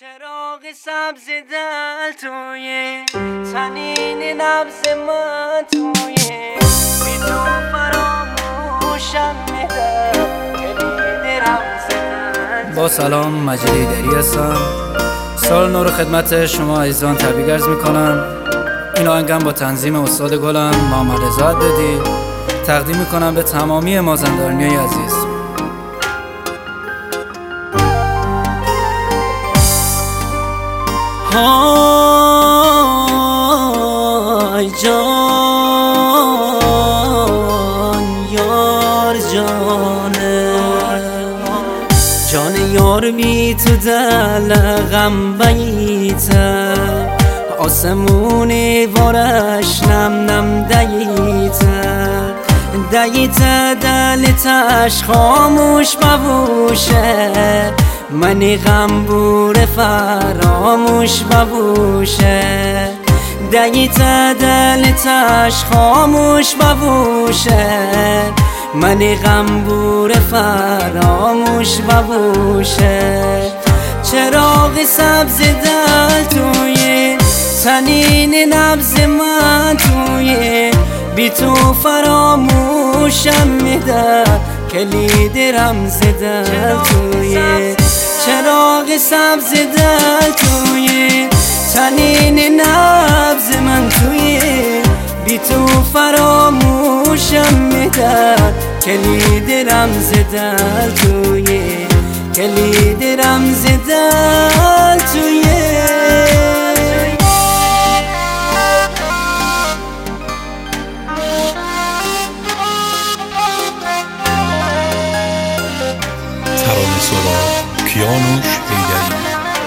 چراغ سبز دل توی تنین نبض من توی بی تو فراموشم میده کلید رمز دل. با سلام، مجید ایدری هستم. سال نو رو خدمت شما عزیزان تبریک عرض میکنم. این آهنگم با تنظیم استاد گلم محمد رضا عددی تقدیم میکنم به تمامی مازندرانیای عزیز. های جان یار جانه جان یار بی تو دل غم بیته آسمونی وارش نم نم دیته دلتش خاموش ببوشه منی غم بور فراموش ببوشه دیته دلتش خاموش ببوشه منی غم بور فراموش ببوشه چراغ سبز دل توی تنین نبض من توی بی تو فراموشم میده کلید رمز دل توی چراغ سبز دل توی تنین نبض من توی بی تو فراموشم میده کلید رمز دل توی کلید رمز دل توی ترانه سرا کیانوش ایدری.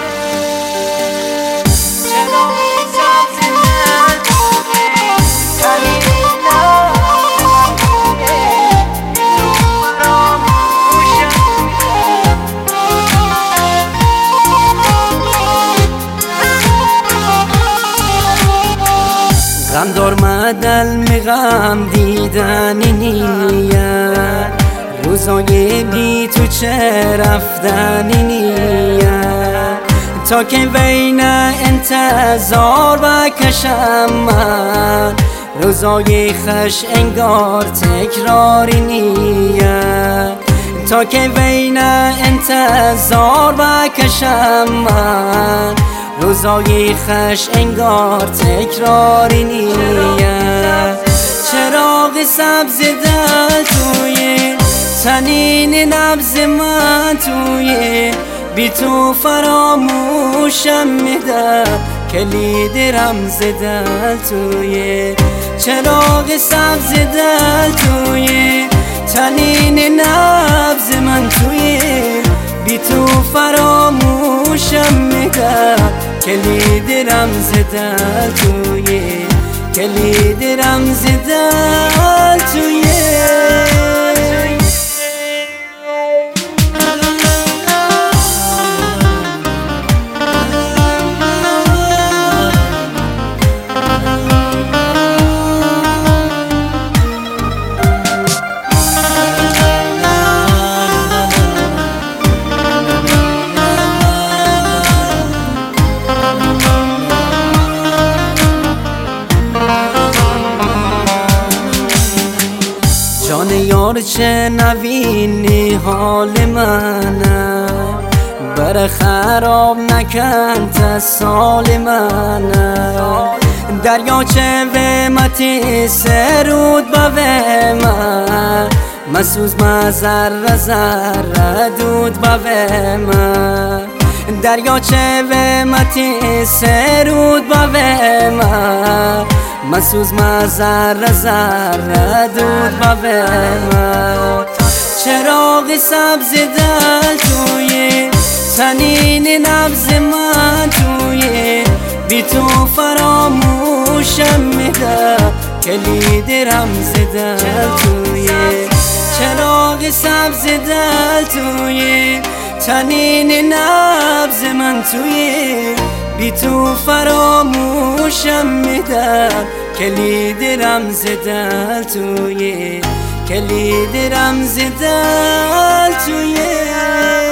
غم دار مدل می غم دیدنی نیت روزای بی تو چه رفتنی نیت تا که بین انتظار بکشم من روزای خش انگار تکراری نیت تا که بین انتظار بکشم من روزای خش انگار تکراری نیت چراغ سبز دل توی تنین نبض من توی بی تو فراموشم میده کلید رمز دل توی چراغ سبز دل توی تنین نبض من توی بی تو فراموشم میده کلید رمز دل توی کلید رمز دل توی جان یار چه نبینی حال منه بر خراب نکن تسال منه دریاچه ومتی سرود با من مسوز مزر ذره دود با من دریاچه ومتی سرود با من مسوز مزر ذره دود با من چراغ سبز دل توی تنین نبض من توی بی تو فراموشم میده کلید رمز دل توی چراغ سبز دل توی تنین نبض من توی بی تو فراموشم میده کلید رمز دل توی کلید رمز دل توی